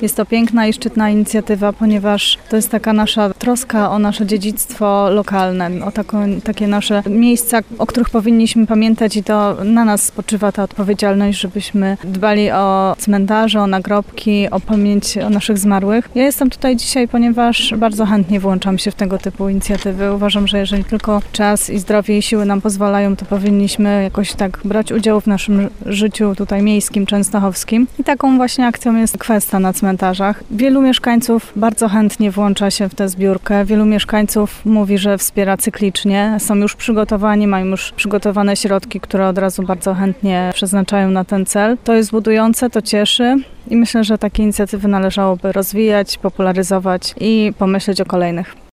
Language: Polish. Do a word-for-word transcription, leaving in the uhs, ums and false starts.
Jest to piękna i szczytna inicjatywa, ponieważ to jest taka nasza troska o nasze dziedzictwo lokalne, o taką, takie nasze miejsca, o których powinniśmy pamiętać i to na nas spoczywa ta odpowiedzialność, żebyśmy dbali o cmentarze, o nagrobki, o pamięć o naszych zmarłych. Ja jestem tutaj dzisiaj, ponieważ bardzo chętnie włączam się w tego typu inicjatywy. Uważam, że jeżeli tylko czas i zdrowie i siły nam pozwalają, to powinniśmy jakoś tak brać udział w naszym życiu tutaj miejskim, częstochowskim. I taką właśnie akcją jest kwesta na cmentarzach. Wielu mieszkańców bardzo chętnie włącza się w tę zbiórkę. Wielu mieszkańców mówi, że wspiera cyklicznie. Są już przygotowani, mają już przygotowane środki, które od razu bardzo chętnie przeznaczają na ten cel. To jest budujące, to cieszy i myślę, że takie inicjatywy należałoby rozwijać, popularyzować i pomyśleć o kolejnych.